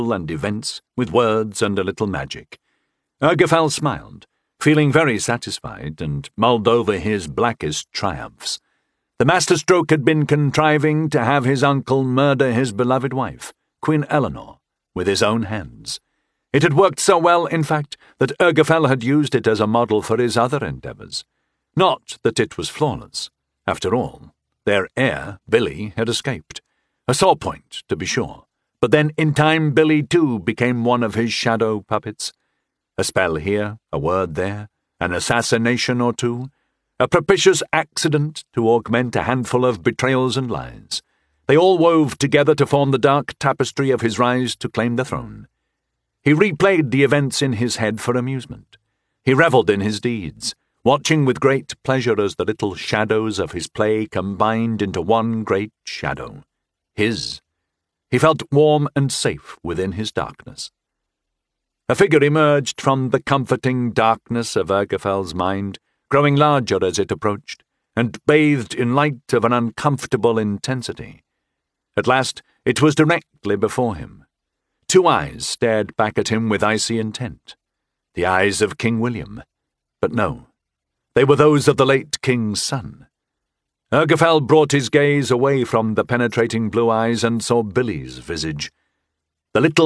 and events with words and a little magic. Ergafell smiled, feeling very satisfied, and mulled over his blackest triumphs. The masterstroke had been contriving to have his uncle murder his beloved wife, Queen Eleanor, with his own hands. It had worked so well, in fact, that Ergafell had used it as a model for his other endeavours. Not that it was flawless. After all, their heir, Billy, had escaped. A sore point, to be sure, but then in time Billy too became one of his shadow puppets. A spell here, a word there, an assassination or two, a propitious accident to augment a handful of betrayals and lies. They all wove together to form the dark tapestry of his rise to claim the throne. He replayed the events in his head for amusement. He revelled in his deeds, watching with great pleasure as the little shadows of his play combined into one great shadow. His. He felt warm and safe within his darkness. A figure emerged from the comforting darkness of Ergafell's mind, growing larger as it approached, and bathed in light of an uncomfortable intensity. At last it was directly before him. 2 eyes stared back at him with icy intent. The eyes of King William. But no, they were those of the late king's son. Ergafell brought his gaze away from the penetrating blue eyes and saw Billy's visage. The little